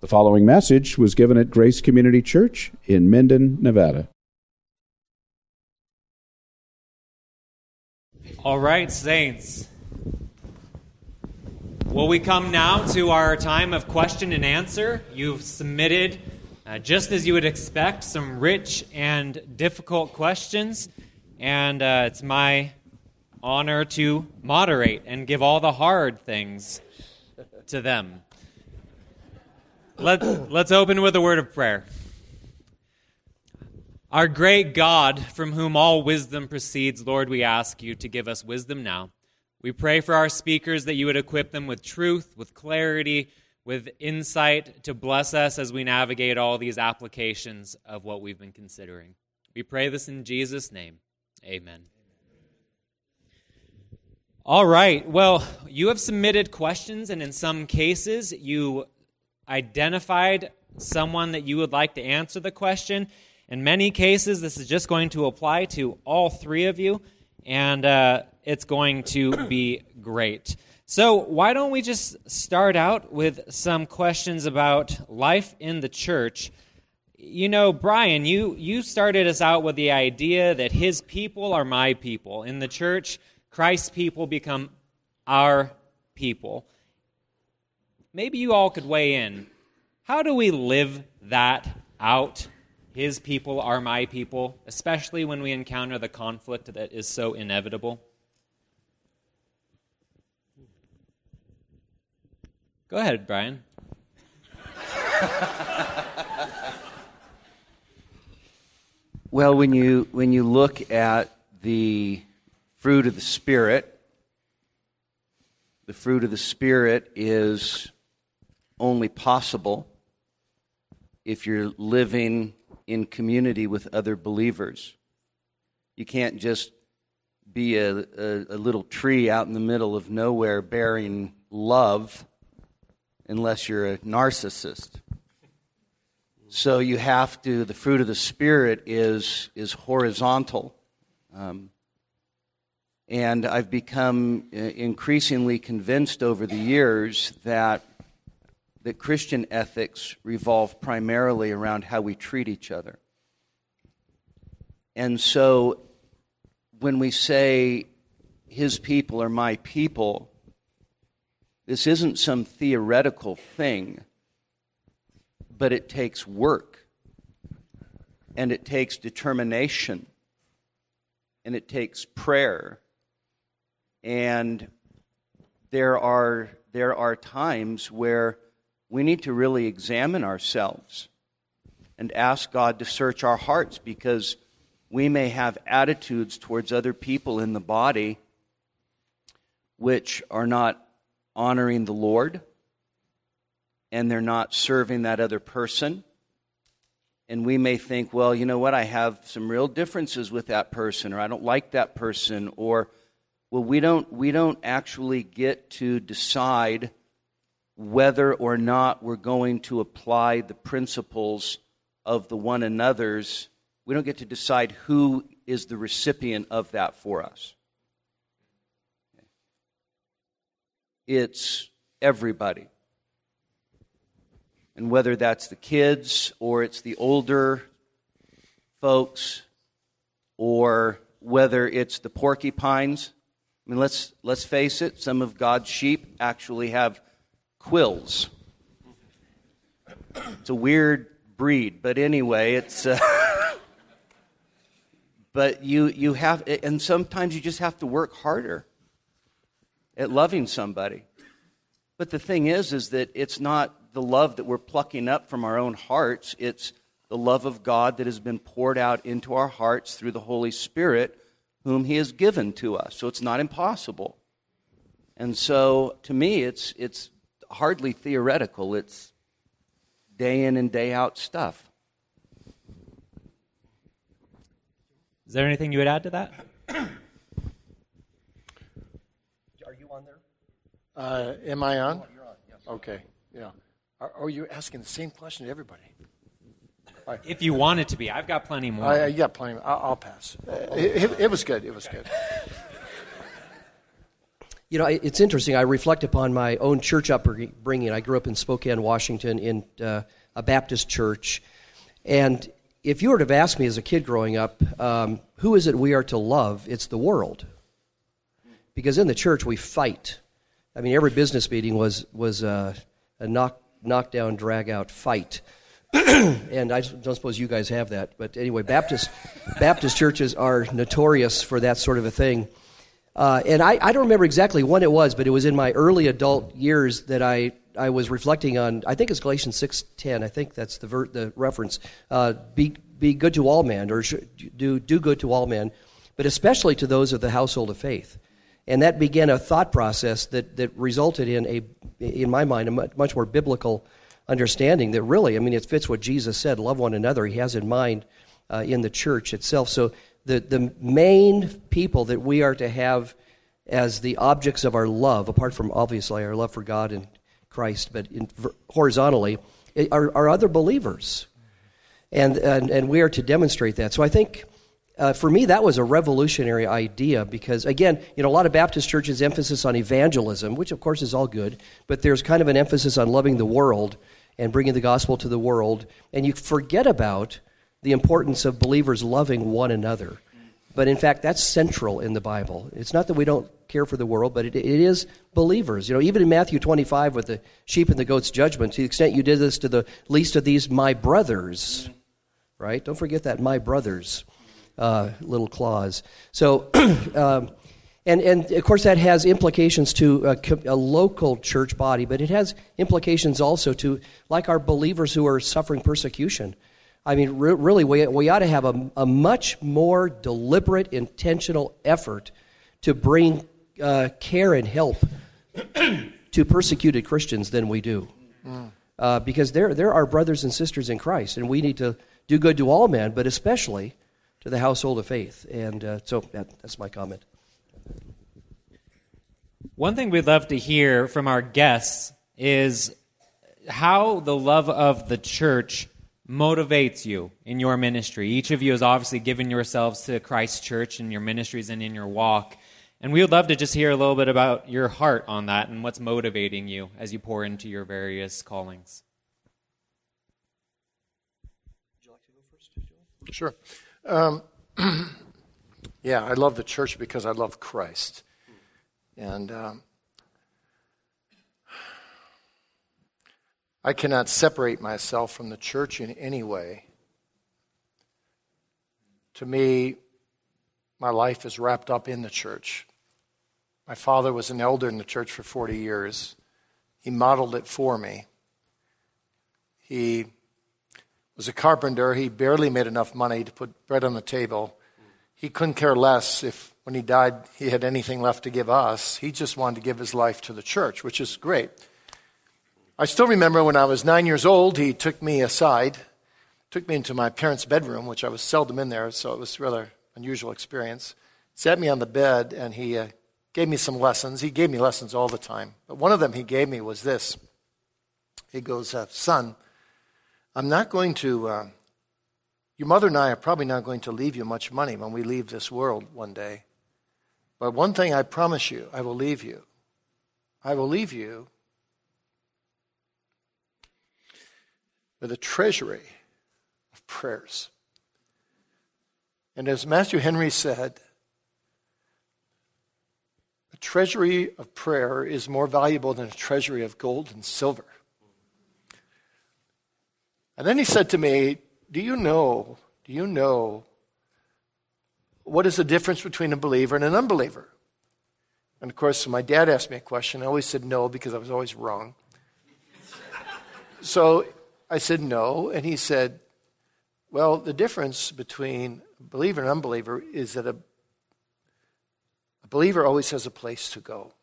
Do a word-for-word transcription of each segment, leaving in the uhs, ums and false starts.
The following message was given at Grace Community Church in Minden, Nevada. All right, saints. Well, we come now to our time of question and answer. You've submitted, uh, just as you would expect, some rich and difficult questions, and uh, it's my honor to moderate and give all the hard things to them. Let, let's open with a word of prayer. Our great God, from whom all wisdom proceeds, Lord, we ask you to give us wisdom now. We pray for our speakers that you would equip them with truth, with clarity, with insight to bless us as we navigate all these applications of what we've been considering. We pray this in Jesus' name. Amen. All right. Well, you have submitted questions, and in some cases, you identified someone that you would like to answer the question. In many cases, this is just going to apply to all three of you, and uh, it's going to be great. So why don't we just start out with some questions about life in the church? You know, Brian, you, you started us out with the idea that his people are my people. In the church, Christ's people become our people. Maybe you all could weigh in. How do we live that out? His people are my people, especially when we encounter the conflict that is so inevitable. Go ahead, Brian. Well, when you when you look at the fruit of the Spirit, the fruit of the Spirit is only possible if you're living in community with other believers. You can't just be a, a, a little tree out in the middle of nowhere bearing love unless you're a narcissist. So you have to, the fruit of the Spirit is, is horizontal. Um, and I've become increasingly convinced over the years that that Christian ethics revolve primarily around how we treat each other. And so when we say, his people are my people, this isn't some theoretical thing, but it takes work, and it takes determination, and it takes prayer. And there are, there are times where we need to really examine ourselves and ask God to search our hearts, because we may have attitudes towards other people in the body which are not honoring the Lord, and they're not serving that other person. And we may think, well, you know what, I have some real differences with that person, or I don't like that person, or, well, we don't, we don't actually get to decide whether or not we're going to apply the principles of the one another's. We don't get to decide who is the recipient of that for us. It's everybody. And whether that's the kids, or it's the older folks, or whether it's the porcupines. I mean, let's let's face it, some of God's sheep actually have quills. It's a weird breed, but anyway, it's. Uh, but you you have, and sometimes you just have to work harder at loving somebody. But the thing is, is that it's not the love that we're plucking up from our own hearts. It's the love of God that has been poured out into our hearts through the Holy Spirit, whom He has given to us. So it's not impossible. And so, to me, it's it's. hardly theoretical. It's day in and day out stuff. Is there anything you would add to that? Are you on there? Uh, am I on? You're on, yes. Okay, yeah. Are, are you asking the same question to everybody? Right. If you want it to be. I've got plenty more. I, you got plenty. I'll, I'll pass. Uh, it, it, it was good. It was good. You know, it's interesting. I reflect upon my own church upbringing. I grew up in Spokane, Washington, in uh, a Baptist church. And if you were to have asked me as a kid growing up, um, who is it we are to love? It's the world. Because in the church, we fight. I mean, every business meeting was was uh, a knock, knock-down, drag-out fight. And I don't suppose you guys have that. But anyway, Baptist Baptist churches are notorious for that sort of a thing. Uh, and I, I don't remember exactly when it was, but it was in my early adult years that I, I was reflecting on, I think it's Galatians six ten, I think that's the ver- the reference, uh, be be good to all men, or should do, do good to all men, but especially to those of the household of faith. And that began a thought process that, that resulted in, a, in my mind, a much, much more biblical understanding that really, I mean, it fits what Jesus said, love one another. He has in mind uh, in the church itself. So the, the main people that we are to have as the objects of our love, apart from obviously our love for God and Christ, but in, horizontally, are, are other believers. And, and and we are to demonstrate that. So I think, uh, for me, that was a revolutionary idea because, again, you know, a lot of Baptist churches emphasis on evangelism, which of course is all good, but there's kind of an emphasis on loving the world and bringing the gospel to the world, and you forget about the importance of believers loving one another. But in fact, that's central in the Bible. It's not that we don't care for the world, but it, it is believers. You know, even in Matthew twenty-five with the sheep and the goats judgment, to the extent you did this to the least of these, my brothers, right? Don't forget that, my brothers, uh, little clause. So, um, and, and of course that has implications to a, a local church body, but it has implications also to, like our believers who are suffering persecution. I mean, re- really, we, we ought to have a, a much more deliberate, intentional effort to bring uh, care and help to persecuted Christians than we do. Mm. Uh, because they're, they're our brothers and sisters in Christ, and we need to do good to all men, but especially to the household of faith. And uh, so that, that's my comment. One thing we'd love to hear from our guests is how the love of the church motivates you in your ministry. Each of you has obviously given yourselves to Christ's church in your ministries and in your walk. And we would love to just hear a little bit about your heart on that and what's motivating you as you pour into your various callings. Would you like to go first, Joel? Sure. Um, yeah, I love the church because I love Christ. And um, I cannot separate myself from the church in any way. To me, my life is wrapped up in the church. My father was an elder in the church for forty years. He modeled it for me. He was a carpenter. He barely made enough money to put bread on the table. He couldn't care less if, when he died, he had anything left to give us. He just wanted to give his life to the church, which is great. I still remember when I was nine years old, he took me aside, took me into my parents' bedroom, which I was seldom in there, so it was a rather unusual experience. Sat me on the bed, and he uh, gave me some lessons. He gave me lessons all the time. But one of them he gave me was this. He goes, uh, son, I'm not going to, uh, your mother and I are probably not going to leave you much money when we leave this world one day. But one thing I promise you, I will leave you. I will leave you with a treasury of prayers. And as Matthew Henry said, a treasury of prayer is more valuable than a treasury of gold and silver. And then he said to me, do you know, do you know what is the difference between a believer and an unbeliever? And of course, my dad asked me a question. I always said no because I was always wrong. So I said no, and he said, well, the difference between a believer and unbeliever is that a, a believer always has a place to go.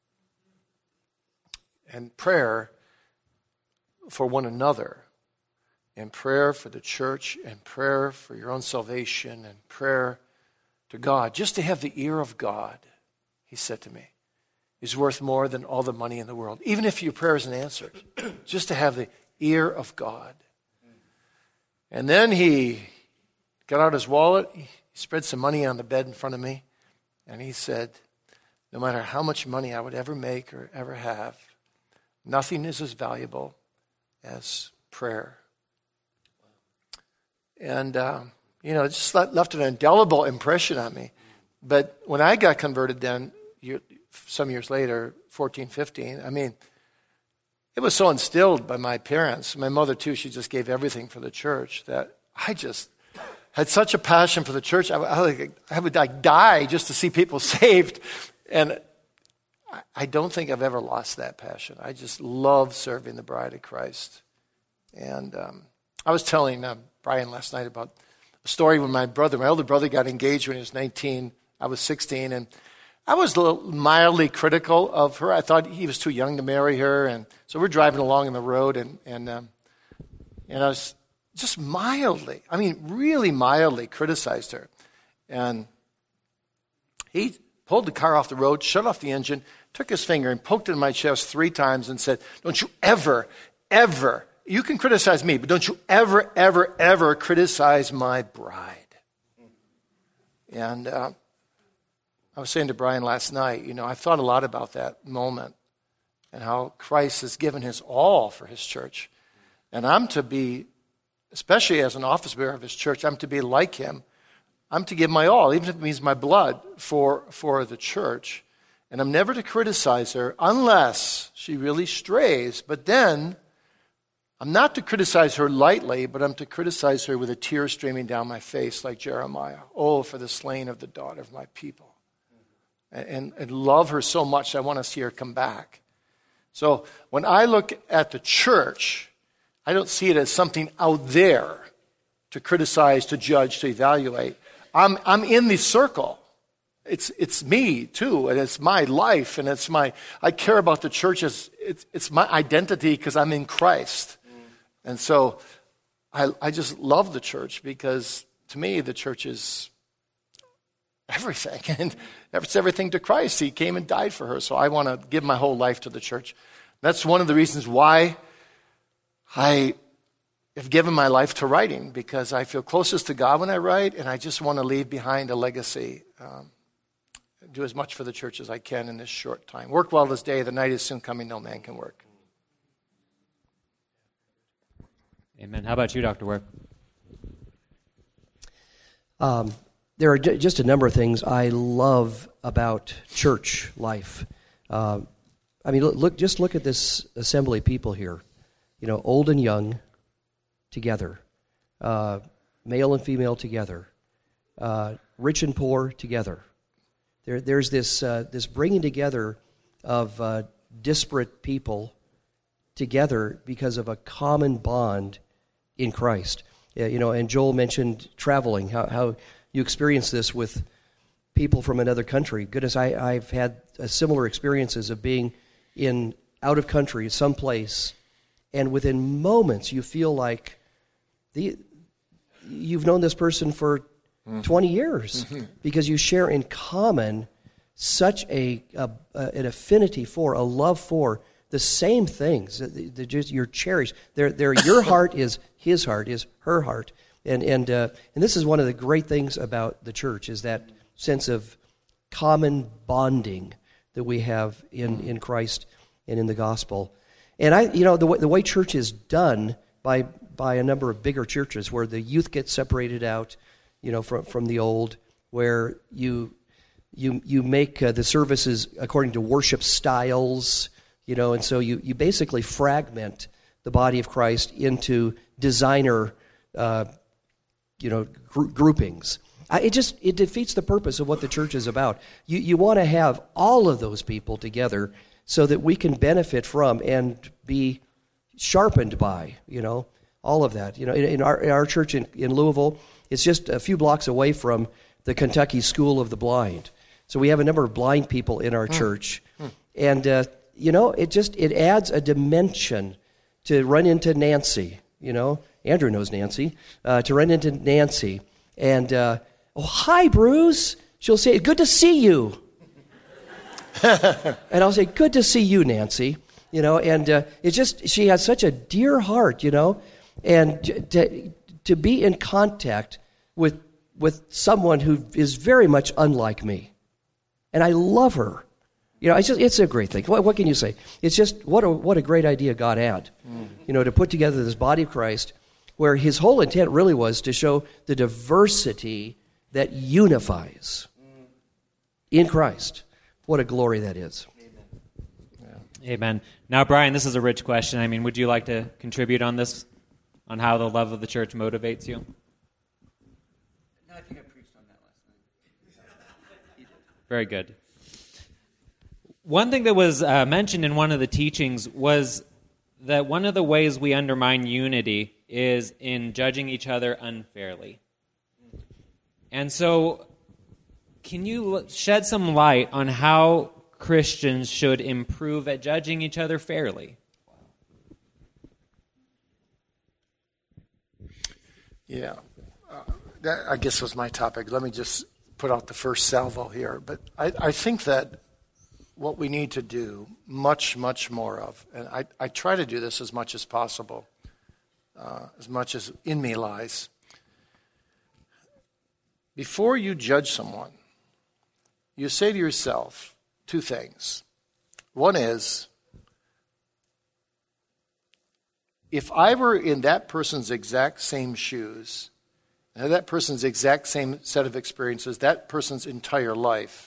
And prayer for one another, and prayer for the church, and prayer for your own salvation, and prayer to God, just to have the ear of God, he said to me, is worth more than all the money in the world. Even if your prayer isn't answered, just to have the ear of God. And then he got out his wallet, he spread some money on the bed in front of me, and he said, no matter how much money I would ever make or ever have, nothing is as valuable as prayer. And, uh, you know, it just left an indelible impression on me. But when I got converted then, year, some years later, fourteen, fifteen, I mean, it was so instilled by my parents. My mother, too, she just gave everything for the church that I just had such a passion for the church. I, I, I would like die just to see people saved. And I, I don't think I've ever lost that passion. I just love serving the bride of Christ. And um, I was telling uh, Brian last night about a story when my brother, my older brother, got engaged when he was nineteen. I was sixteen, and I was a little mildly critical of her. I thought he was too young to marry her, and so we're driving along in the road, and and um, and I was just mildly, I mean, really mildly criticized her. And he pulled the car off the road, shut off the engine, took his finger and poked it in my chest three times and said, "Don't you ever, ever, you can criticize me, but don't you ever, ever, ever criticize my bride." And uh, I was saying to Brian last night, you know, I've thought a lot about that moment and how Christ has given his all for his church. And I'm to be, especially as an office bearer of his church, I'm to be like him. I'm to give my all, even if it means my blood, for, for the church. And I'm never to criticize her unless she really strays. But then, I'm not to criticize her lightly, but I'm to criticize her with a tear streaming down my face like Jeremiah. Oh, for the slain of the daughter of my people. And, and love her so much, I want to see her come back. So when I look at the church, I don't see it as something out there to criticize, to judge, to evaluate. I'm, I'm in the circle. It's, it's me too, and it's my life, and it's my, I care about the church as, it's, it's my identity because I'm in Christ. And so I, I just love the church because to me the church is everything. And it's everything to Christ. He came and died for her. So I want to give my whole life to the church. That's one of the reasons why I have given my life to writing, because I feel closest to God when I write, and I just want to leave behind a legacy. Um, do as much for the church as I can in this short time. Work well this day. The night is soon coming. No man can work. Amen. How about you, Doctor Ware? Um, there are j- just a number of things I love about church life. Uh, I mean, look, look, just look at this assembly of people here. You know, old and young together, uh, male and female together, uh, rich and poor together. There, there's this uh, this bringing together of uh, disparate people together because of a common bond in Christ. Yeah, you know, and Joel mentioned traveling, how, how you experience this with people from another country. Goodness, I, I've had uh, similar experiences of being in out of country, someplace, and within moments you feel like the you've known this person for mm-hmm. twenty years mm-hmm. because you share in common such a, a, a an affinity for, a love for the same things. They're just, you're cherished. They're, they're, your heart is his heart, is her heart. And and uh, and this is one of the great things about the church, is that sense of common bonding that we have in, in Christ and in the gospel. And I, you know, the way, the way church is done by by a number of bigger churches, where the youth get separated out, you know, from from the old, where you you you make uh, the services according to worship styles. You know, and so you, you basically fragment the body of Christ into designer, uh, you know, gr- groupings. I, it just it defeats the purpose of what the church is about. You you want to have all of those people together so that we can benefit from and be sharpened by, you know, all of that. You know, in, in our in our church in, in Louisville, it's just a few blocks away from the Kentucky School of the Blind. So we have a number of blind people in our mm. church, mm. and. Uh, You know, it just, it adds a dimension to run into Nancy, you know. Andrew knows Nancy. Uh, to run into Nancy and, uh, oh, hi, Bruce. She'll say, good to see you. And I'll say, good to see you, Nancy. You know, and uh, it's just, she has such a dear heart, you know. And to, to be in contact with with someone who is very much unlike me. And I love her. You know, it's just, it's a great thing. What, what can you say? It's just what a what a great idea God had. Mm. You know, to put together this body of Christ, where His whole intent really was to show the diversity that unifies mm. in Christ. What a glory that is. Amen. Yeah. Amen. Now, Brian, this is a rich question. I mean, would you like to contribute on this, on how the love of the church motivates you? No, I think I preached on that last night. Very good. One thing that was uh, mentioned in one of the teachings was that one of the ways we undermine unity is in judging each other unfairly. And so, can you shed some light on how Christians should improve at judging each other fairly? Yeah, uh, that I guess was my topic. Let me just put out the first salvo here. But I, I think that what we need to do much, much more of, and I, I try to do this as much as possible, uh, as much as in me lies. Before you judge someone, you say to yourself two things. One is, if I were in that person's exact same shoes, and had that person's exact same set of experiences, that person's entire life,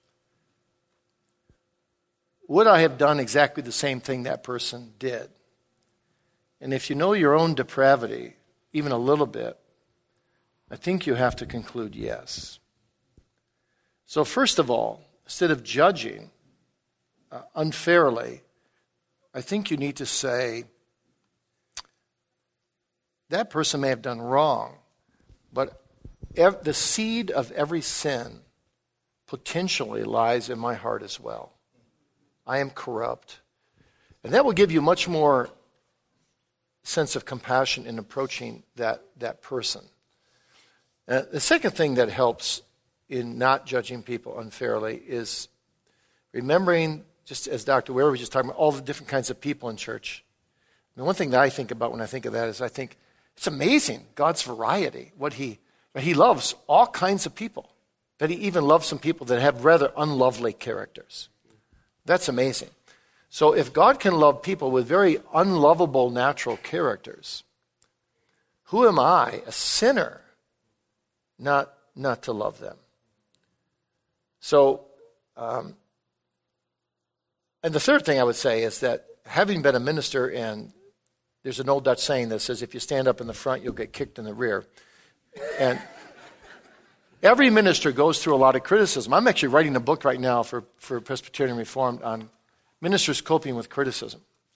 would I have done exactly the same thing that person did? And if you know your own depravity, even a little bit, I think you have to conclude yes. So first of all, instead of judging uh, unfairly, I think you need to say, that person may have done wrong, but ev- the seed of every sin potentially lies in my heart as well. I am corrupt. And that will give you much more sense of compassion in approaching that, that person. Uh, the second thing that helps in not judging people unfairly is remembering, just as Doctor Ware was just talking about, all the different kinds of people in church. And one thing that I think about when I think of that is I think it's amazing, God's variety, what he, he loves all kinds of people, that he even loves some people that have rather unlovely characters. That's amazing. So if God can love people with very unlovable natural characters, who am I, a sinner, not, not to love them? So, um, and the third thing I would say is that having been a minister, and there's an old Dutch saying that says, if you stand up in the front, you'll get kicked in the rear. And every minister goes through a lot of criticism. I'm actually writing a book right now for, for Presbyterian Reformed on ministers coping with criticism.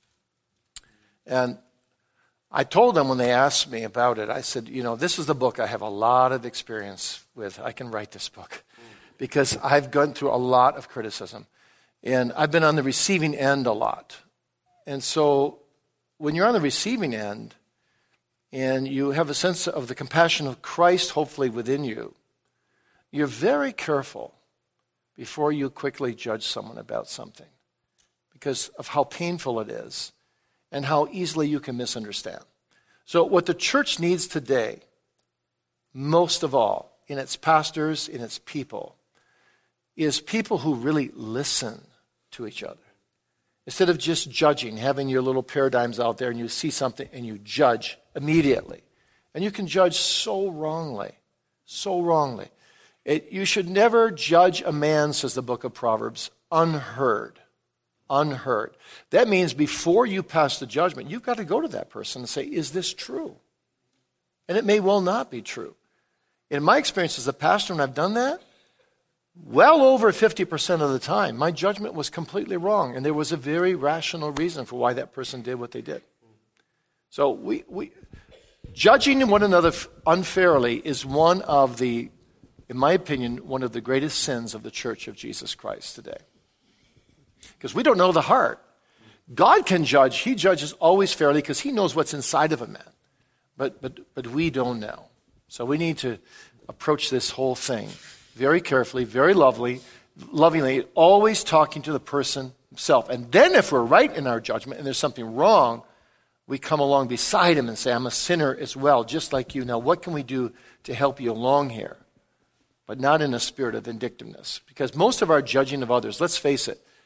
And I told them when they asked me about it, I said, you know, this is the book I have a lot of experience with. I can write this book because I've gone through a lot of criticism. And I've been on the receiving end a lot. And so when you're on the receiving end and you have a sense of the compassion of Christ hopefully within you, you're very careful before you quickly judge someone about something because of how painful it is and how easily you can misunderstand. So what the church needs today, most of all, in its pastors, in its people, is people who really listen to each other. Instead of just judging, having your little paradigms out there and you see something and you judge immediately. And you can judge so wrongly, so wrongly. It, you should never judge a man, says the book of Proverbs, unheard. Unheard. That means before you pass the judgment, you've got to go to that person and say, is this true? And it may well not be true. In my experience as a pastor, when I've done that, well over fifty percent of the time, my judgment was completely wrong, and there was a very rational reason for why that person did what they did. So we, we judging one another unfairly is one of the, in my opinion, one of the greatest sins of the Church of Jesus Christ today. Because we don't know the heart. God can judge. He judges always fairly because he knows what's inside of a man. But, but, but we don't know. So we need to approach this whole thing very carefully, very lovely, lovingly, always talking to the person himself. And then if we're right in our judgment and there's something wrong, we come along beside him and say, I'm a sinner as well, just like you. Now, what can we do to help you along here? But not in a spirit of vindictiveness. Because most of our judging of others, let's face it,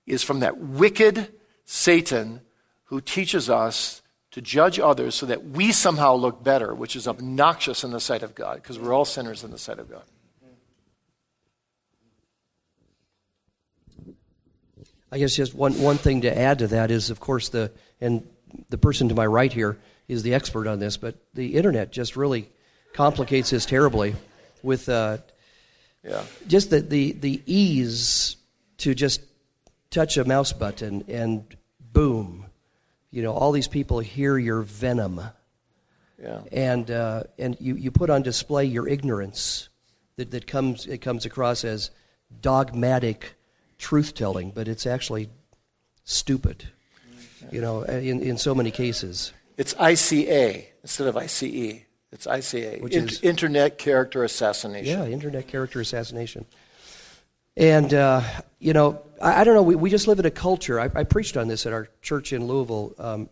is from that wicked Satan who teaches us to judge others so that we somehow look better, which is obnoxious in the sight of God, because we're all sinners in the sight of God. I guess just one, one thing to add to that is, of course, the and the person to my right here is the expert on this, but the internet just really complicates this terribly with uh, yeah. just the, the, the ease to just touch a mouse button and boom, you know, all these people hear your venom. Yeah. And uh, and you, you put on display your ignorance that, that comes it comes across as dogmatic truth-telling, but it's actually stupid, you know, in, in so many cases. It's I C A instead of I C E. It's I C A, Which In- is, Internet Character Assassination. Yeah, Internet Character Assassination. And, uh, you know, I, I don't know, we, we just live in a culture. I, I preached on this at our church in Louisville um,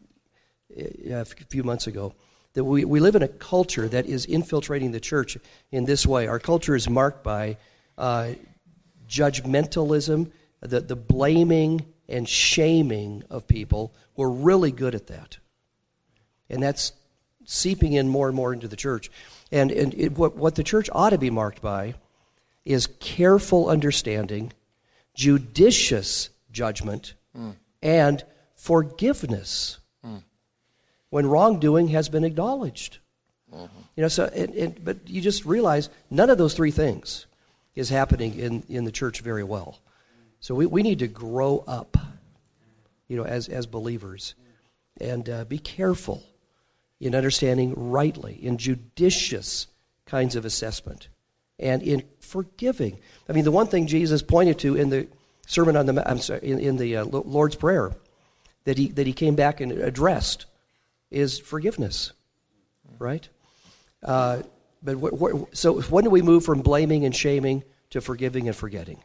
a few months ago, that we, we live in a culture that is infiltrating the church in this way. Our culture is marked by uh, judgmentalism, the, the blaming and shaming of people. We're really good at that. And that's seeping in more and more into the church. And, and it, what, what the church ought to be marked by is careful understanding, judicious judgment, mm. and forgiveness mm. when wrongdoing has been acknowledged. Mm-hmm. You know, so it, it, but you just realize none of those three things is happening in, in the church very well. So we, we need to grow up, you know, as as believers, and uh, be careful in understanding rightly, in judicious kinds of assessment, and in forgiving. I mean, the one thing Jesus pointed to in the Sermon on the I'm sorry, in, in the uh, Lord's Prayer that he that he came back and addressed is forgiveness, right? Uh, but wh- wh- so when do we move from blaming and shaming to forgiving and forgetting?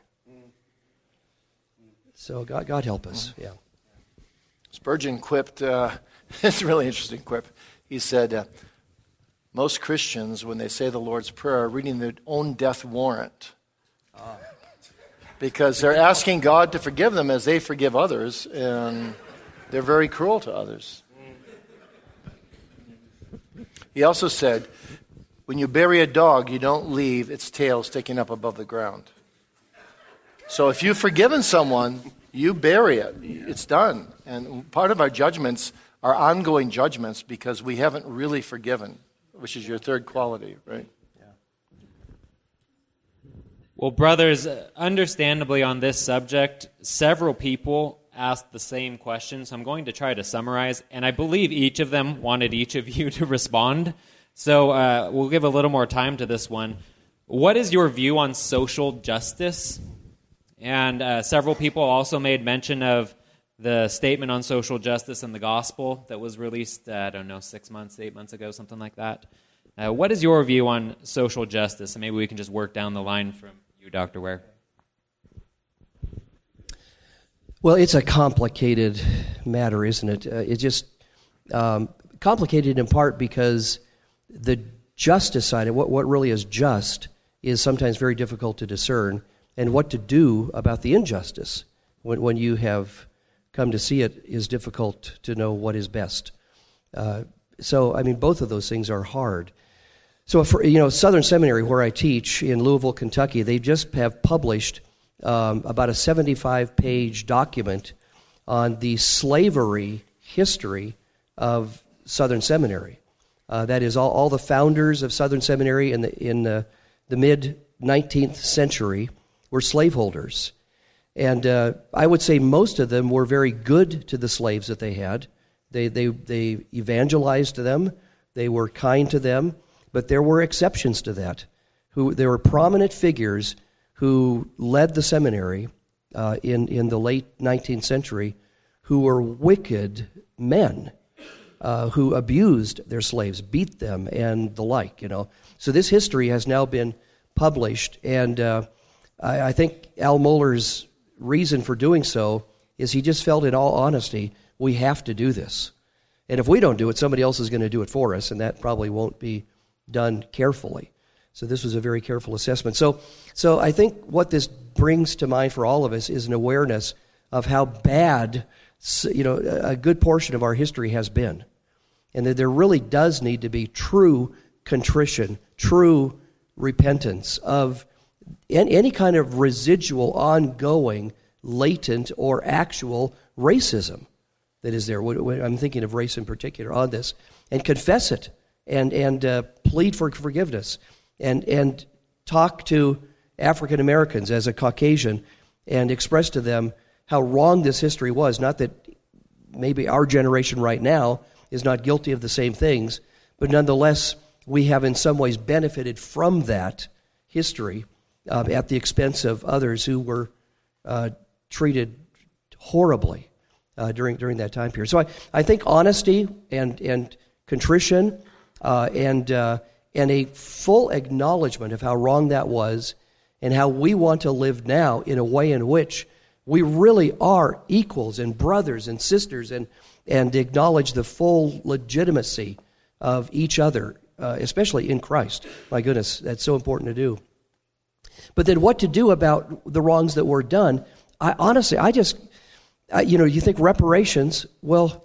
So God, God help us. Yeah. Spurgeon quipped. Uh, it's a really interesting quip. He said, uh, "Most Christians, when they say the Lord's Prayer, are reading their own death warrant, uh, because they're asking God to forgive them as they forgive others, and they're very cruel to others." He also said, when you bury a dog, you don't leave its tail sticking up above the ground. So if you've forgiven someone, you bury it. It's done. And part of our judgments are ongoing judgments because we haven't really forgiven, which is your third quality, right? Well, brothers, understandably on this subject, several people asked the same question, so I'm going to try to summarize, and I believe each of them wanted each of you to respond. So uh, we'll give a little more time to this one. What is your view on social justice? And uh, several people also made mention of the statement on social justice in the gospel that was released, uh, I don't know, six months, eight months ago, something like that. Uh, what is your view on social justice? And maybe we can just work down the line from you, Doctor Ware. Well, it's a complicated matter, isn't it? Uh, it's just um, complicated in part because the justice side of what, what really is just is sometimes very difficult to discern, and what to do about the injustice when, when you have come to see it is difficult to know what is best. Uh, so, I mean, both of those things are hard. So, for, you know, Southern Seminary, where I teach in Louisville, Kentucky, they just have published um, about a seventy-five page document on the slavery history of Southern Seminary. Uh, that is, all, all the founders of Southern Seminary in the in the, the mid nineteenth century were slaveholders. And uh, I would say most of them were very good to the slaves that they had. They, they, they evangelized them. They were kind to them. But there were exceptions to that. Who There were prominent figures who led the seminary uh, in, in the late nineteenth century who were wicked men uh, who abused their slaves, beat them, and the like, you know. So this history has now been published, and uh, I, I think Al Mohler's reason for doing so is he just felt, in all honesty, we have to do this. And if we don't do it, somebody else is going to do it for us, and that probably won't be done carefully. So this was a very careful assessment. So, so I think what this brings to mind for all of us is an awareness of how bad, you know, a good portion of our history has been. And that there really does need to be true contrition, true repentance of any kind of residual, ongoing, latent, or actual racism that is there. I'm thinking of race in particular on this. And confess it and, and uh, plead for forgiveness and, and talk to African Americans as a Caucasian and express to them how wrong this history was. Not that maybe our generation right now is not guilty of the same things, but nonetheless, we have in some ways benefited from that history uh, at the expense of others who were uh, treated horribly uh, during during that time period. So I, I think honesty and and contrition uh, and uh, and a full acknowledgement of how wrong that was and how we want to live now in a way in which we really are equals and brothers and sisters and and acknowledge the full legitimacy of each other, uh, especially in Christ. My goodness, that's so important to do. But then what to do about the wrongs that were done? I honestly, I just, I, you know, you think reparations, well,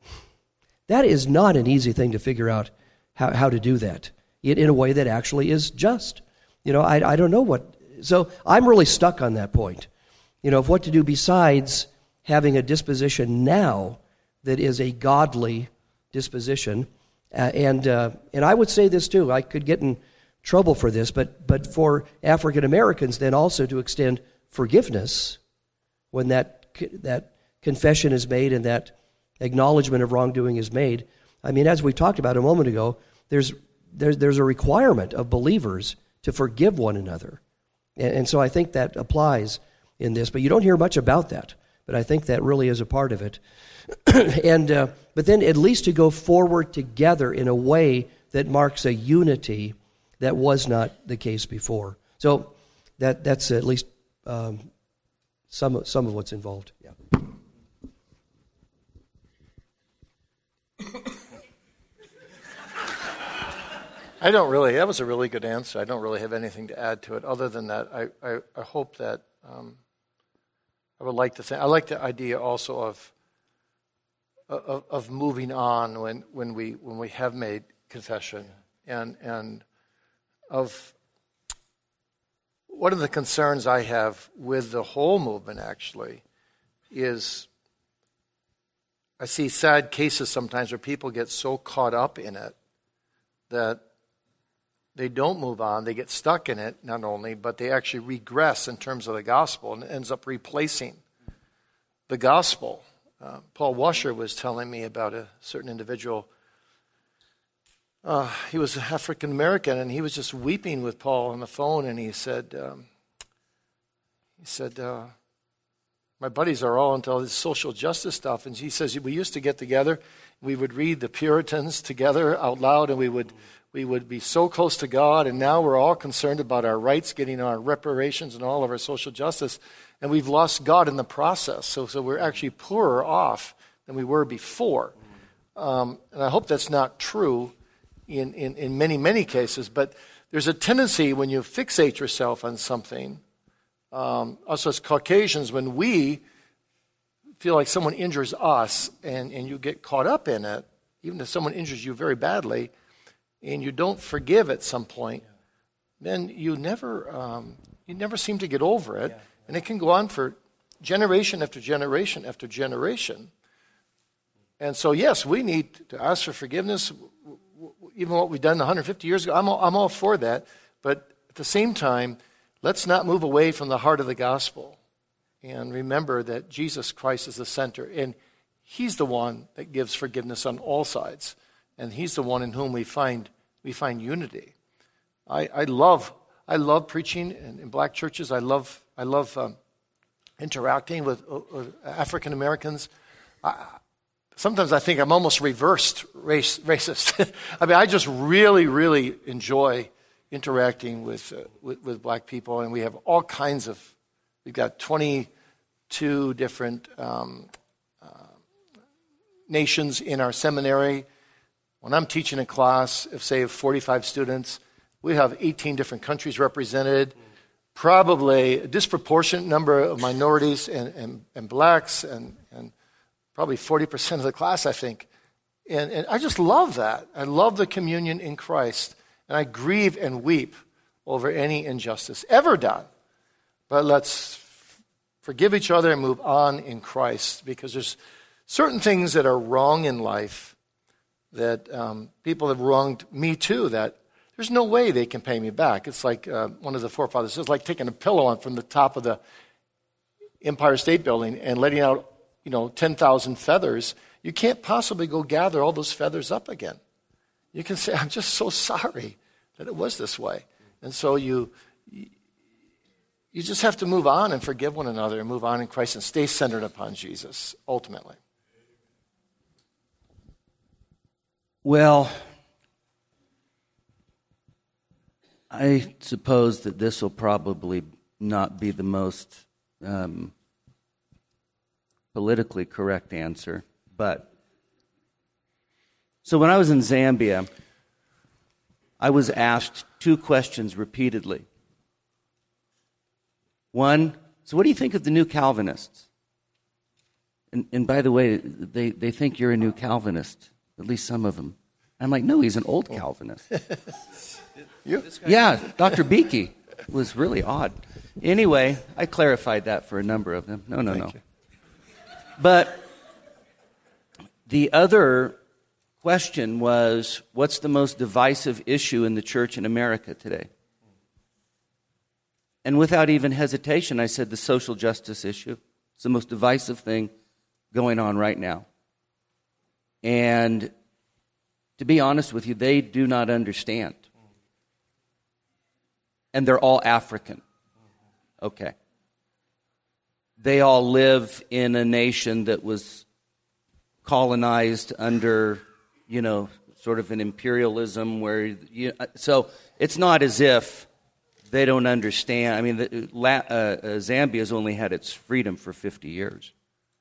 that is not an easy thing to figure out how, how to do that in, in a way that actually is just. You know, I, I don't know what, so I'm really stuck on that point. You know, of what to do besides having a disposition now that is a godly disposition. Uh, and uh, and I would say this too, I could get in trouble for this, but but for African Americans then also to extend forgiveness when that that confession is made and that acknowledgement of wrongdoing is made. I mean, as we talked about a moment ago, there's there's there's a requirement of believers to forgive one another. And, and so I think that applies in this, but you don't hear much about that. But I think that really is a part of it. and uh, but then at least to go forward together in a way that marks a unity that was not the case before. So that that's at least um, some some of what's involved. Yeah. I don't really, that was a really good answer. I don't really have anything to add to it other than that I, I, I hope that um, I would like to think, I like the idea also of of, of moving on when, when we when we have made confession and and of one of the concerns I have with the whole movement actually is I see sad cases sometimes where people get so caught up in it that they don't move on, they get stuck in it not only, but they actually regress in terms of the gospel and it ends up replacing the gospel. Uh, Paul Washer was telling me about a certain individual. Uh, he was African American and he was just weeping with Paul on the phone and he said, um, he said, uh, my buddies are all into all this social justice stuff. And he says, we used to get together, we would read the Puritans together out loud and we would we would be so close to God, and now we're all concerned about our rights, getting our reparations and all of our social justice, and we've lost God in the process. So, so we're actually poorer off than we were before. Um, and I hope that's not true in, in, in many, many cases, but there's a tendency when you fixate yourself on something, um, us as Caucasians, when we feel like someone injures us and, and you get caught up in it, even if someone injures you very badly, and you don't forgive at some point, then you never um, you never seem to get over it. And it can go on for generation after generation after generation. And so, yes, we need to ask for forgiveness, even what we've done one hundred fifty years ago. I'm all, I'm all for that. But at the same time, let's not move away from the heart of the gospel. And remember that Jesus Christ is the center. And he's the one that gives forgiveness on all sides. And he's the one in whom we find we find unity. I, I love I love preaching in, in black churches. I love I love um, interacting with, uh, with African Americans. I, sometimes I think I'm almost reversed race, racist. I mean, I just really really enjoy interacting with, uh, with with black people, and we have all kinds of. We've got twenty-two different um, uh, nations in our seminary. When I'm teaching a class, if say of forty-five students, we have eighteen different countries represented. probably a disproportionate number of minorities and, and, and blacks and, and probably forty percent of the class, I think. And, and I just love that. I love the communion in Christ. And I grieve and weep over any injustice ever done. But let's f- forgive each other and move on in Christ, because there's certain things that are wrong in life that um, people have wronged me too, that there's no way they can pay me back. It's like uh, one of the forefathers says, like taking a pillow on from the top of the Empire State Building and letting out, you know, ten thousand feathers. You can't possibly go gather all those feathers up again. You can say, I'm just so sorry that it was this way. And so you you just have to move on and forgive one another and move on in Christ and stay centered upon Jesus, ultimately. Well, I suppose that this will probably not be the most um, politically correct answer, but so when I was in Zambia, I was asked two questions repeatedly. One, so what do you think of the new Calvinists? And, and by the way, they, they think you're a new Calvinist, at least some of them. I'm like, no, he's an old Calvinist. You? Yeah, Doctor Beakey was really odd. Anyway, I clarified that for a number of them. No, no, Thank no. you. But the other question was, what's the most divisive issue in the church in America today? And without even hesitation, I said the social justice issue. It's the most divisive thing going on right now. And to be honest with you, they do not understand. And they're all African. Okay. They all live in a nation that was colonized under, you know, sort of an imperialism where, you, so it's not as if they don't understand. I mean, the, uh, uh, Zambia's only had its freedom for fifty years.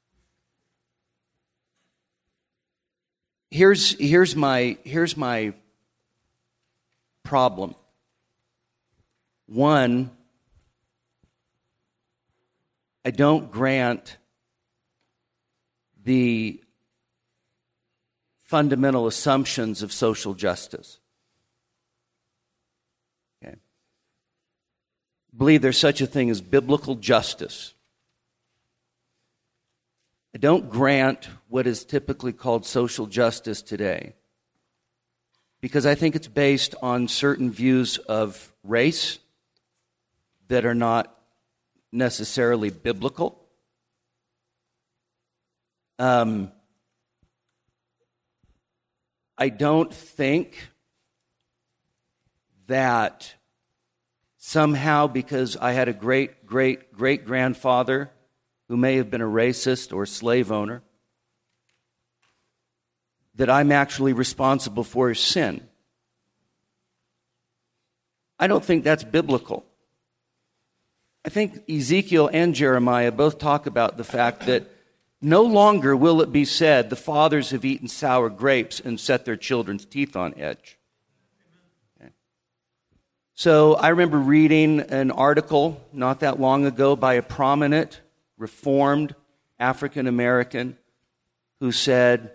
Here's, here's, my, here's my problem. One, I don't grant the fundamental assumptions of social justice. Okay. Believe there's such a thing as biblical justice. I don't grant what is typically called social justice today because I think it's based on certain views of race that are not necessarily biblical. Um, I don't think that somehow because I had a great, great, great grandfather who may have been a racist or a slave owner, that I'm actually responsible for his sin. I don't think that's biblical. I think Ezekiel and Jeremiah both talk about the fact that no longer will it be said the fathers have eaten sour grapes and set their children's teeth on edge. Okay. So I remember reading an article not that long ago by a prominent Reformed African American who said,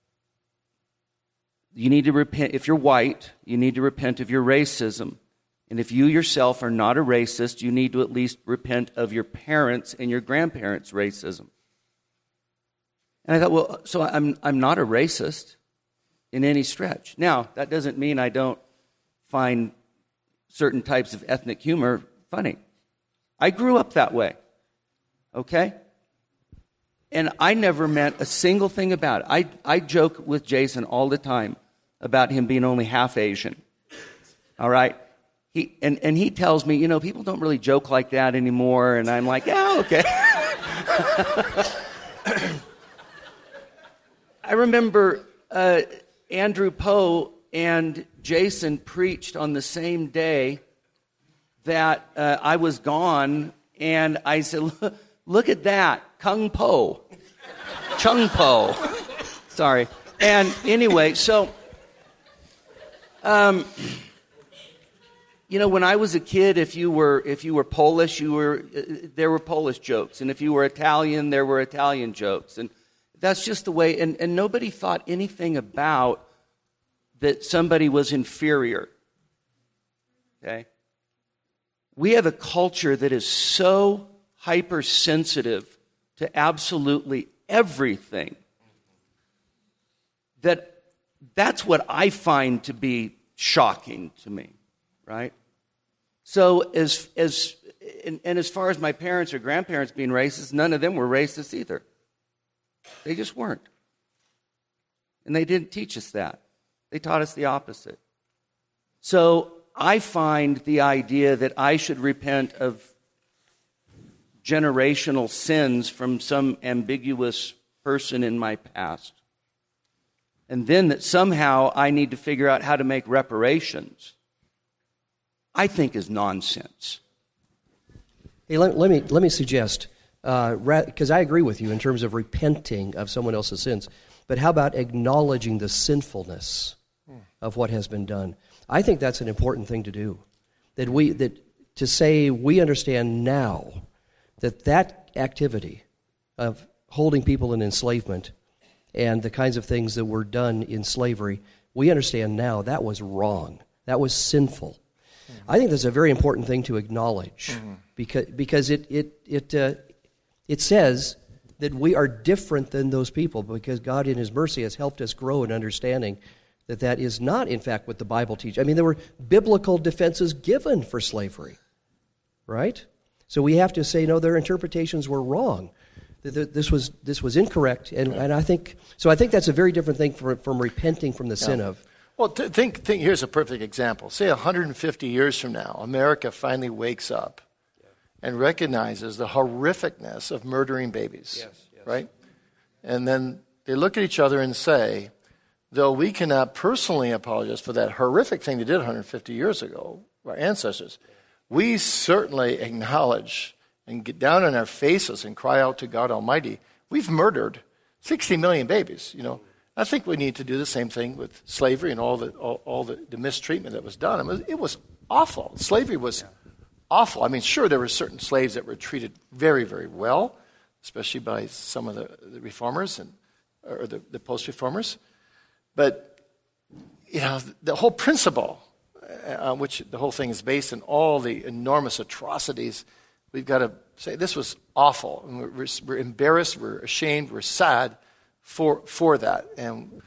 you need to repent, if you're white, you need to repent of your racism. And if you yourself are not a racist, you need to at least repent of your parents' and your grandparents' racism. And I thought, well, so I'm I'm not a racist in any stretch. Now, that doesn't mean I don't find certain types of ethnic humor funny. I grew up that way. Okay? And I never meant a single thing about it. I, I joke with Jason all the time about him being only half Asian. All right? He and, and he tells me, you know, people don't really joke like that anymore. And I'm like, yeah, okay. I remember uh, Andrew Poe and Jason preached on the same day that uh, I was gone. And I said, look, look at that, Kung Po. Chung Po. Sorry. And anyway, so... Um, you know, when I was a kid, if you were if you were Polish, you were uh, there were Polish jokes, and if you were Italian, there were Italian jokes, and that's just the way. And, and nobody thought anything about that somebody was inferior. Okay, we have a culture that is so hypersensitive to absolutely everything that that's what I find to be shocking to me, right? So as as and, and as far as my parents or grandparents being racist, none of them were racist either. They just weren't. And they didn't teach us that. They taught us the opposite. So I find the idea that I should repent of generational sins from some ambiguous person in my past, and then that somehow I need to figure out how to make reparations, I think is nonsense. Hey, let, let me let me suggest, because uh, I agree with you in terms of repenting of someone else's sins, but how about acknowledging the sinfulness of what has been done? I think that's an important thing to do. That we that to say we understand now that that activity of holding people in enslavement and the kinds of things that were done in slavery, we understand now that was wrong. That was sinful. Mm-hmm. I think that's a very important thing to acknowledge, mm-hmm. because because it it it uh, it says that we are different than those people, because God in His mercy has helped us grow in understanding that that is not, in fact, what the Bible teaches. I mean, there were biblical defenses given for slavery, right? So we have to say, no, their interpretations were wrong. This was this was incorrect, and, and I think so. I think that's a very different thing from, from repenting from the yeah. sin of. Well, t- think think. Here's a perfect example. Say one hundred fifty years from now, America finally wakes up yeah. and recognizes the horrificness of murdering babies, yes, yes. right? And then they look at each other and say, though we cannot personally apologize for that horrific thing they did one hundred fifty years ago, our ancestors, we certainly acknowledge and get down on our faces and cry out to God Almighty, we've murdered sixty million babies. You know, I think we need to do the same thing with slavery and all the all, all the, the mistreatment that was done. It was, it was awful. Slavery was yeah. awful. I mean, sure, there were certain slaves that were treated very, very well, especially by some of the, the reformers and or the, the post-reformers. But you know, the whole principle on which the whole thing is based on all the enormous atrocities, we've got to say this was awful. And we're, we're embarrassed, we're ashamed, we're sad for for that. And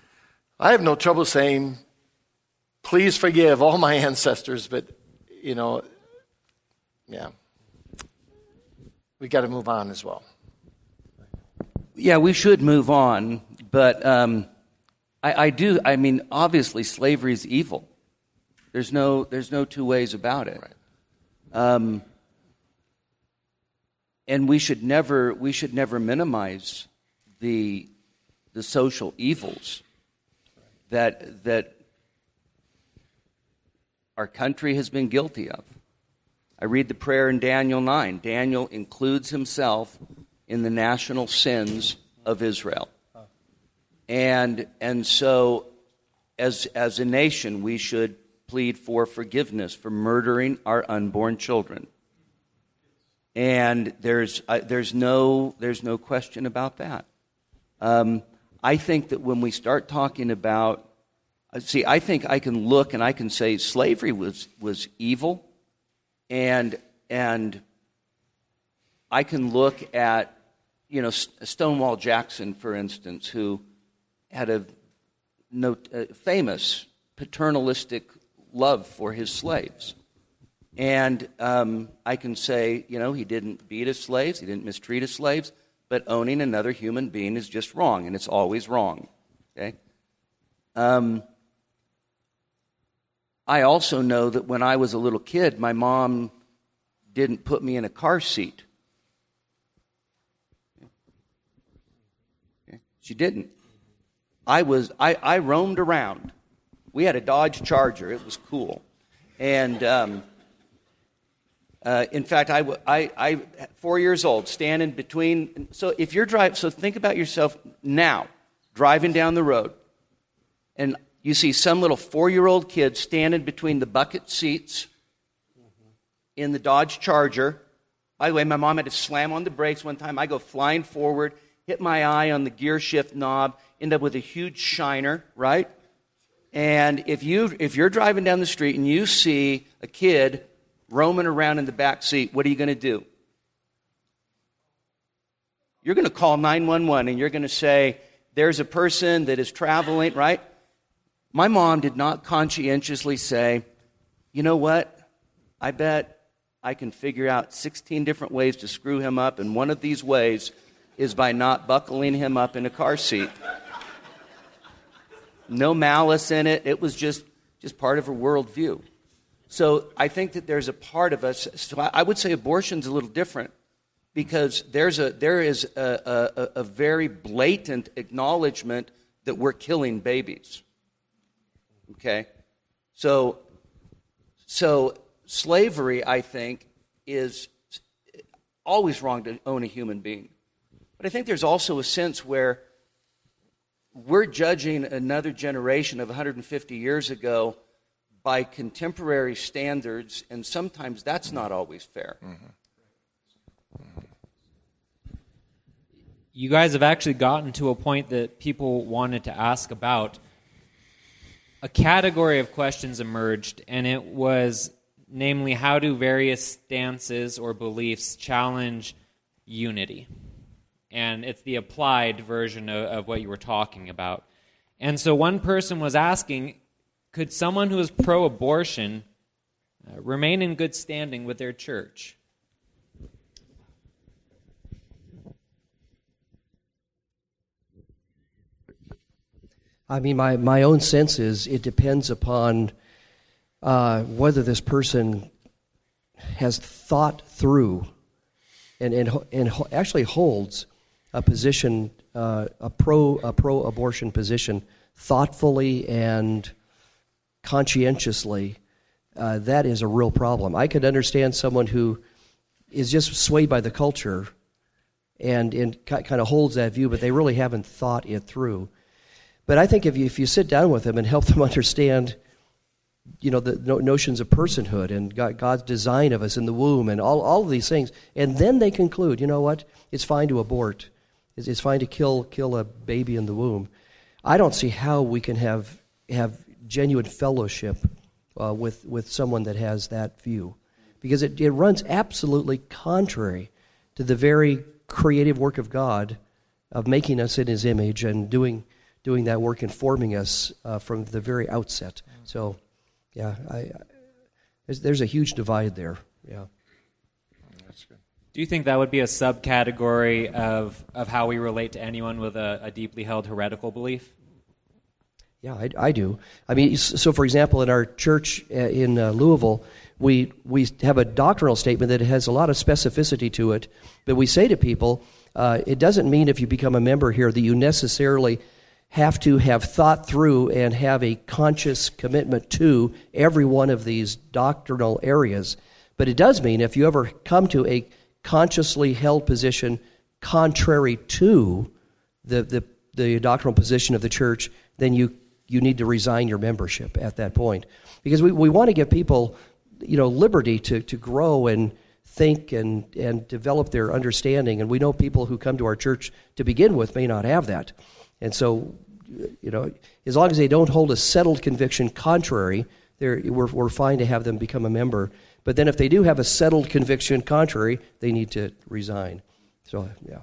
I have no trouble saying, please forgive all my ancestors, but, you know, yeah, we got to move on as well. Yeah, we should move on, but um, I, I do, I mean, obviously slavery is evil. There's no, there's no two ways about it. Right. Um, and we should never, we should never minimize the the social evils that that our country has been guilty of. I read the prayer in Daniel nine. Daniel includes himself in the national sins of Israel. And and so as as a nation, we should plead for forgiveness for murdering our unborn children. And there's uh, there's no there's no question about that. Um, I think that when we start talking about, see, I think I can look and I can say slavery was was evil, and and I can look at, you know, Stonewall Jackson, for instance, who had a, no, a famous paternalistic love for his slaves. And um, I can say, you know, he didn't beat his slaves, he didn't mistreat his slaves, but owning another human being is just wrong, and it's always wrong. Okay? Um, I also know that when I was a little kid, my mom didn't put me in a car seat. Okay? She didn't. I was I, I roamed around. We had a Dodge Charger. It was cool. And um, uh, in fact, I, I, I, four years old, standing between. So if you're driving, so think about yourself now, driving down the road, and you see some little four-year-old kid standing between the bucket seats in the Dodge Charger. By the way, my mom had to slam on the brakes one time. I go flying forward, hit my eye on the gear shift knob, end up with a huge shiner, right? And if you if you're driving down the street and you see a kid roaming around in the back seat, what are you going to do? You're going to call nine one one and you're going to say, there's a person that is traveling, right? My mom did not conscientiously say, you know what? I bet I can figure out sixteen different ways to screw him up, and one of these ways is by not buckling him up in a car seat. No malice in it. It was just, just part of her worldview. So I think that there's a part of us. So I would say abortion's a little different because there's a there is a, a, a very blatant acknowledgement that we're killing babies. Okay, so so. Slavery, I think, is always wrong to own a human being. But I think there's also a sense where we're judging another generation of one hundred fifty years ago by contemporary standards, and sometimes that's not always fair. Mm-hmm. You guys have actually gotten to a point that people wanted to ask about. A category of questions emerged, and it was... namely, how do various stances or beliefs challenge unity? And it's the applied version of, of what you were talking about. And so one person was asking, could someone who is pro-abortion uh, remain in good standing with their church? I mean, my, my own sense is it depends upon Uh, whether this person has thought through and and, and actually holds a position, uh, a pro a pro abortion position, thoughtfully and conscientiously, uh, that is a real problem. I could understand someone who is just swayed by the culture and and kind of holds that view, but they really haven't thought it through. But I think if you if you sit down with them and help them understand, you know, the notions of personhood and God's design of us in the womb and all, all of these things, and then they conclude, you know what, it's fine to abort. It's, it's fine to kill kill a baby in the womb. I don't see how we can have have genuine fellowship uh, with, with someone that has that view, because it, it runs absolutely contrary to the very creative work of God of making us in His image and doing doing that work and forming us uh, from the very outset. So... Yeah, I, I, there's, there's a huge divide there. Yeah. That's good. Do you think that would be a subcategory of, of how we relate to anyone with a, a deeply held heretical belief? Yeah, I, I do. I mean, so for example, in our church in uh, Louisville, we we have a doctrinal statement that has a lot of specificity to it, but we say to people, uh, it doesn't mean if you become a member here that you necessarily have to have thought through and have a conscious commitment to every one of these doctrinal areas. But it does mean if you ever come to a consciously held position contrary to the, the, the doctrinal position of the church, then you, you need to resign your membership at that point. Because we, we want to give people, you know, liberty to, to grow and think and, and develop their understanding. And we know people who come to our church to begin with may not have that. And so, you know, as long as they don't hold a settled conviction contrary, we're, we're fine to have them become a member. But then if they do have a settled conviction contrary, they need to resign. So, yeah.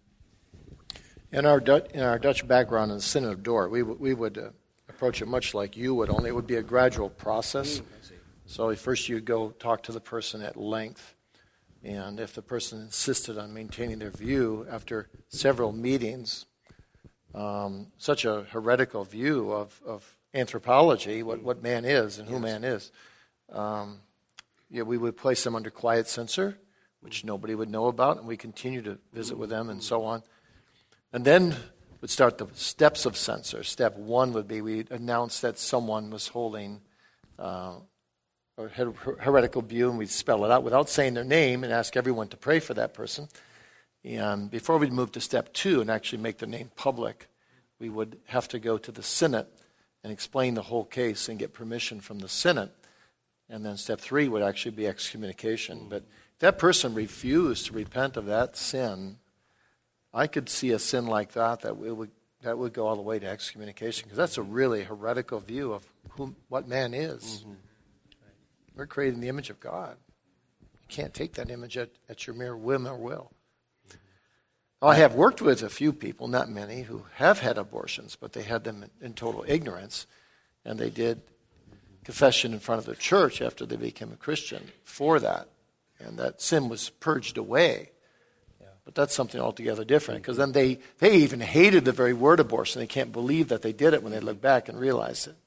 In our, Dutch, in our Dutch background in the Synod of Dort, we, w- we would uh, approach it much like you would, only it would be a gradual process. So first you'd go talk to the person at length. And if the person insisted on maintaining their view after several meetings, Um, such a heretical view of, of anthropology, what, what man is and who yes. man is. Um, yeah, we would place them under quiet censor, which nobody would know about, and we continue to visit with them and so on. And then would start the steps of censor. Step one would be we announce that someone was holding uh, a her- heretical view, and we'd spell it out without saying their name and ask everyone to pray for that person. And before we'd move to step two and actually make the name public, we would have to go to the Synod and explain the whole case and get permission from the Senate. And then step three would actually be excommunication. But if that person refused to repent of that sin, I could see a sin like that that it would that would go all the way to excommunication, because that's a really heretical view of whom, what man is. Mm-hmm. We're created in the image of God. You can't take that image at, at your mere whim or will. Well, I have worked with a few people, not many, who have had abortions, but they had them in, in total ignorance, and they did confession in front of the church after they became a Christian for that, and that sin was purged away. Yeah. But that's something altogether different, because then they, they even hated the very word abortion. They can't believe that they did it when they look back and realize it.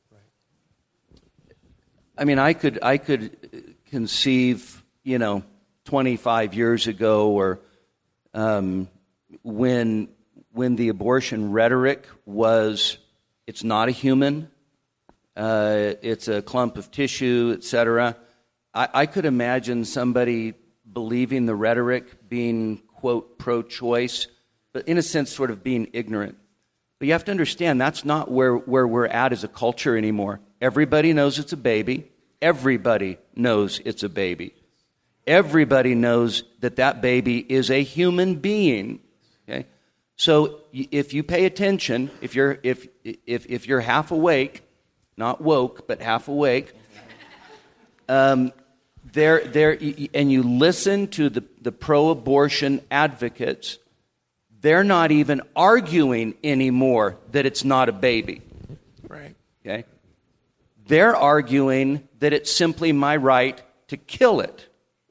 I mean, I could I could conceive, you know, twenty-five years ago, or um, when when the abortion rhetoric was, it's not a human, uh, it's a clump of tissue, et cetera. I, I could imagine somebody believing the rhetoric, being, quote, pro-choice, but in a sense sort of being ignorant. But you have to understand, that's not where, where we're at as a culture anymore. Everybody knows it's a baby. Everybody knows it's a baby. Everybody knows that that baby is a human being. Okay? So if you pay attention, if you're if if if you're half awake, not woke, but half awake, um, there there and you listen to the, the pro-abortion advocates, they're not even arguing anymore that it's not a baby. Right. Okay? They're arguing that it's simply my right to kill it.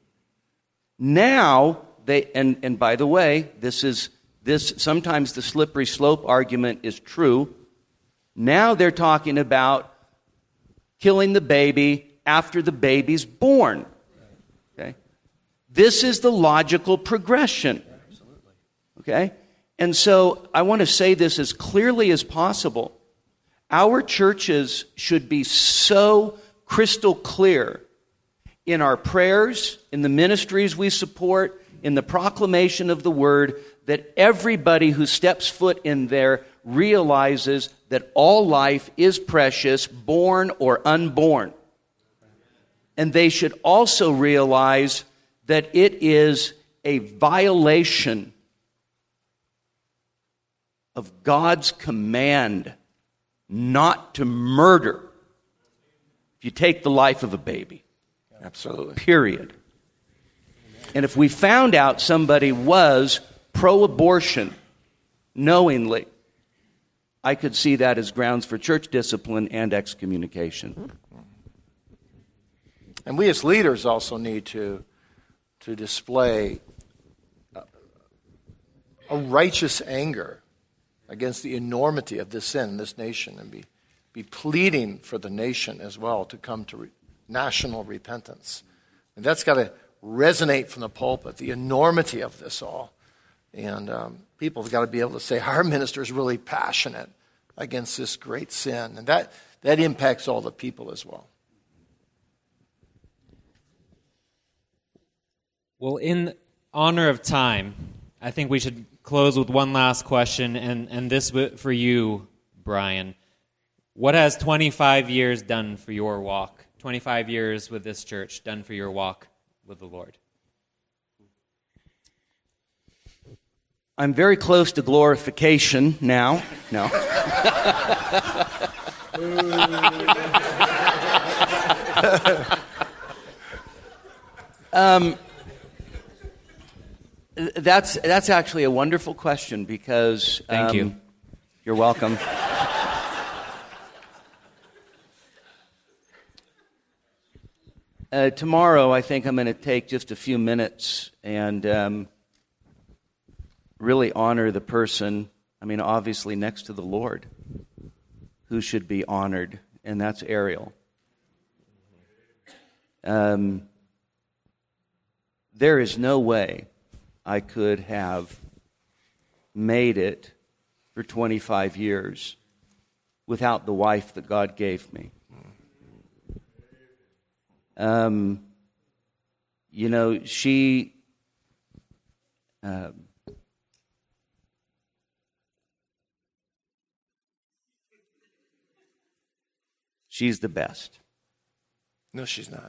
Now they and, and by the way, this is this sometimes the slippery slope argument is true. Now they're talking about killing the baby after the baby's born. Okay? This is the logical progression. Okay? And so I want to say this as clearly as possible. Our churches should be so crystal clear in our prayers, in the ministries we support, in the proclamation of the word, that everybody who steps foot in there realizes that all life is precious, born or unborn. And they should also realize that it is a violation of God's command not to murder if you take the life of a baby. Absolutely. Period. And if we found out somebody was pro-abortion knowingly, I could see that as grounds for church discipline and excommunication. And we as leaders also need to, to display a, a righteous anger against the enormity of this sin in this nation, and be, be pleading for the nation as well to come to re- national repentance. And that's got to resonate from the pulpit, the enormity of this all. And um, people have got to be able to say, our minister is really passionate against this great sin. And that, that impacts all the people as well. Well, in honor of time, I think we should close with one last question, and, and this for you, Brian. What has twenty-five years done for your walk? twenty-five years with this church done for your walk with the Lord? I'm very close to glorification now. No. um, that's that's actually a wonderful question, because thank um, you. You're welcome. Uh, tomorrow, I think I'm going to take just a few minutes and um, really honor the person, I mean, obviously next to the Lord, who should be honored, and that's Ariel. Um, there is no way I could have made it for twenty-five years without the wife that God gave me. Um, you know, she, uh, She's the best. No, she's not.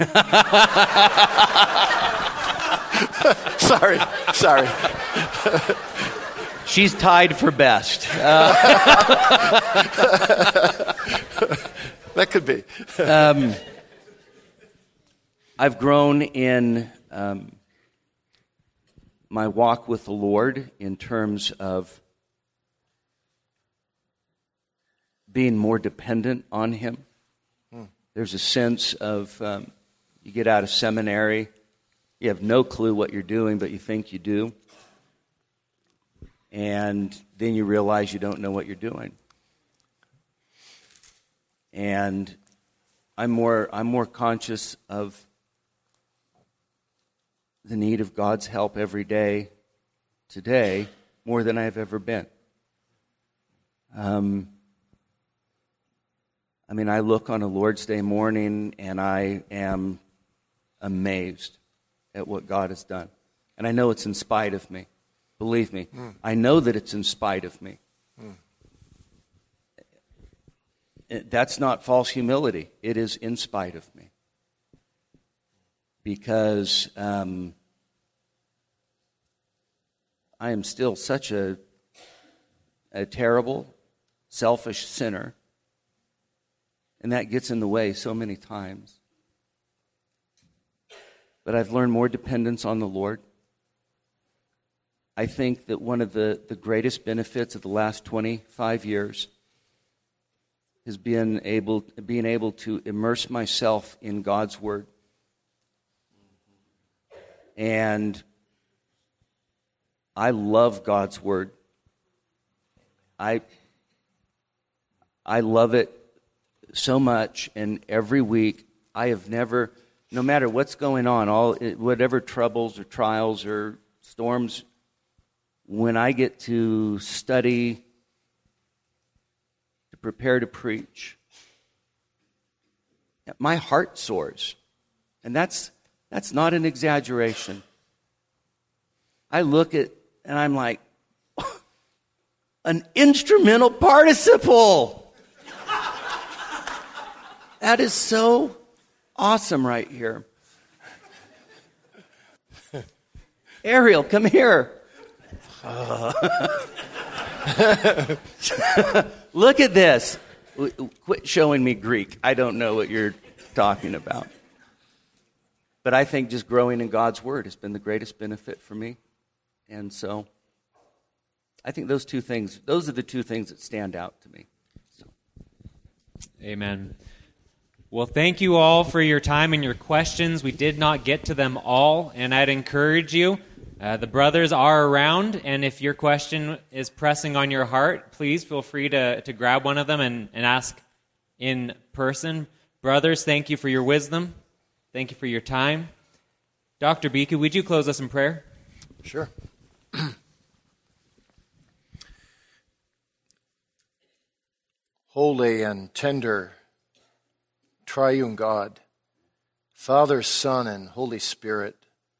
sorry, sorry. She's tied for best. Uh, that could be. um, I've grown in um, my walk with the Lord in terms of being more dependent on Him. Hmm. There's a sense of um, you get out of seminary, you have no clue what you're doing, but you think you do. And then you realize you don't know what you're doing. And I'm more I'm more conscious of the need of God's help every day today more than I've ever been. Um, I mean, I look on a Lord's Day morning and I am amazed at what God has done. And I know it's in spite of me. Believe me, mm. I know that it's in spite of me. Mm. That's not false humility. It is in spite of me. Because um, I am still such a, a terrible, selfish sinner. And that gets in the way so many times. But I've learned more dependence on the Lord. I think that one of the, the greatest benefits of the last twenty-five years is being able, being able to immerse myself in God's Word. And I love God's Word. I, I love it so much, and every week I have never, no matter what's going on, all whatever troubles or trials or storms, when I get to study, to prepare to preach, my heart soars. And that's that's not an exaggeration. I look at, and I'm like, an instrumental participle. That is so awesome right here. Ariel, come here. Uh. Look at this. Quit showing me Greek. I don't know what you're talking about. But I think just growing in God's Word has been the greatest benefit for me. And so I think those two things, those are the two things that stand out to me. So. Amen. Well, thank you all for your time and your questions. We did not get to them all, and I'd encourage you. Uh, the brothers are around, and if your question is pressing on your heart, please feel free to, to grab one of them and, and ask in person. Brothers, thank you for your wisdom. Thank you for your time. Doctor Biku, would you close us in prayer? Sure. Holy and tender triune God, Father, Son, and Holy Spirit,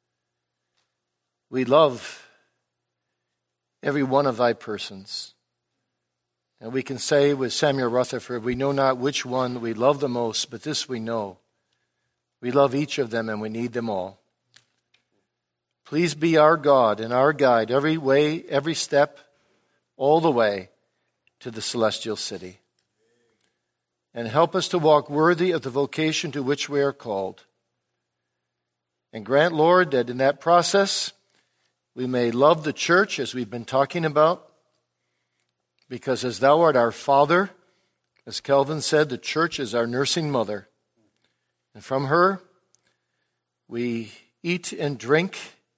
we love every one of thy persons. And we can say with Samuel Rutherford, we know not which one we love the most, but this we know. We love each of them and we need them all. Please be our God and our guide every way, every step, all the way to the celestial city. And help us to walk worthy of the vocation to which we are called. And grant, Lord, that in that process we may love the church as we've been talking about, because as thou art our Father, as Calvin said, the church is our nursing mother. And from her we eat and drink,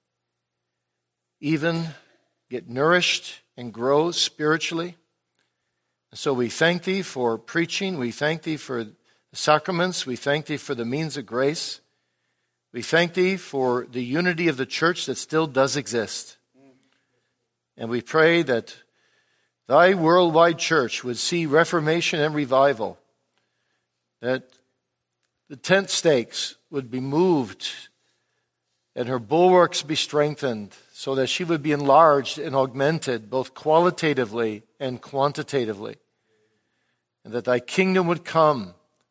even get nourished and grow spiritually. So we thank thee for preaching. We thank thee for the sacraments. We thank thee for the means of grace. We thank thee for the unity of the church that still does exist. And we pray that thy worldwide church would see reformation and revival, that the tent stakes would be moved and her bulwarks be strengthened so that she would be enlarged and augmented both qualitatively and quantitatively. And that thy kingdom would come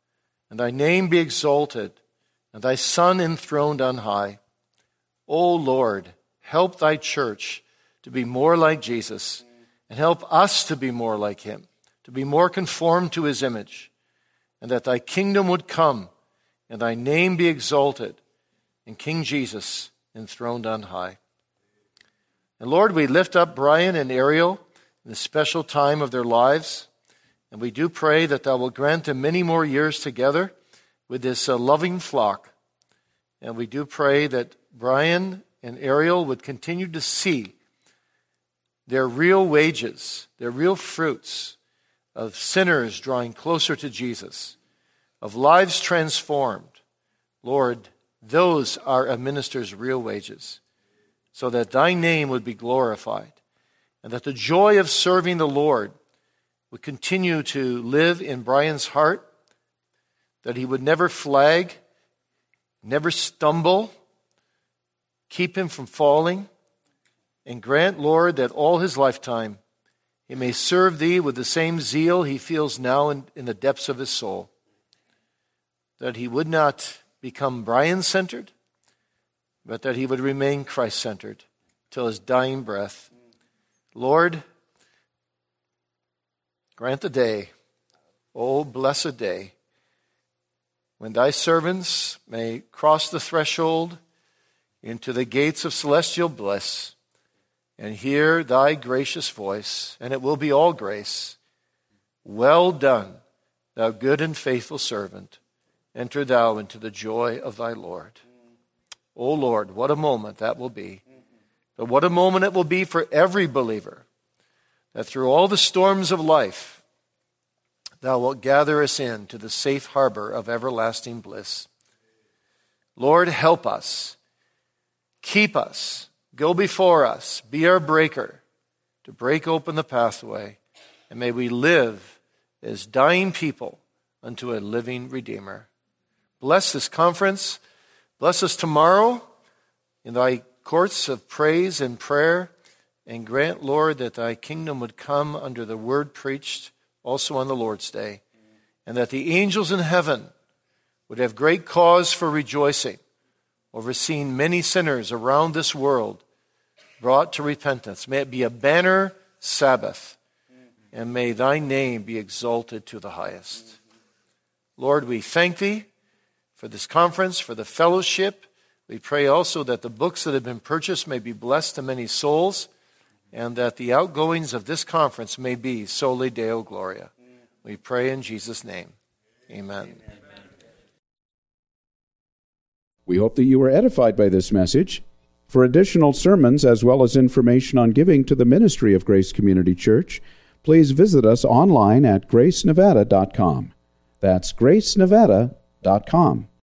and thy name be exalted, and thy Son enthroned on high. O Lord, help thy church to be more like Jesus, and help us to be more like him, to be more conformed to his image, and that thy kingdom would come, and thy name be exalted, and King Jesus enthroned on high. And Lord, we lift up Brian and Ariel in the special time of their lives, and we do pray that thou will grant them many more years together with this uh, loving flock. And we do pray that Brian and Ariel would continue to see their real wages, their real fruits of sinners drawing closer to Jesus, of lives transformed. Lord, those are a minister's real wages, so that thy name would be glorified, and that the joy of serving the Lord would continue to live in Brian's heart, that he would never flag, never stumble, keep him from falling, and grant, Lord, that all his lifetime he may serve thee with the same zeal he feels now in, in the depths of his soul, that he would not become Brian-centered, but that he would remain Christ-centered till his dying breath. Lord, grant the day, oh blessed day, when thy servants may cross the threshold into the gates of celestial bliss and hear thy gracious voice, and it will be all grace. Well done, thou good and faithful servant. Enter thou into the joy of thy Lord. O Lord, what a moment that will be. But what a moment it will be for every believer, that through all the storms of life, thou wilt gather us in to the safe harbor of everlasting bliss. Lord, help us. Keep us. Go before us. Be our breaker to break open the pathway. And may we live as dying people unto a living Redeemer. Bless this conference. Bless us tomorrow in thy courts of praise and prayer. And grant, Lord, that thy kingdom would come under the word preached also on the Lord's day. And that the angels in heaven would have great cause for rejoicing over seeing many sinners around this world brought to repentance. May it be a banner Sabbath, and may thy name be exalted to the highest. Lord, we thank thee for this conference, for the fellowship. We pray also that the books that have been purchased may be blessed to many souls, and that the outgoings of this conference may be soli Deo Gloria. We pray in Jesus' name. Amen. Amen. We hope that you were edified by this message. For additional sermons as well as information on giving to the ministry of Grace Community Church, please visit us online at grace nevada dot com. That's grace nevada dot com.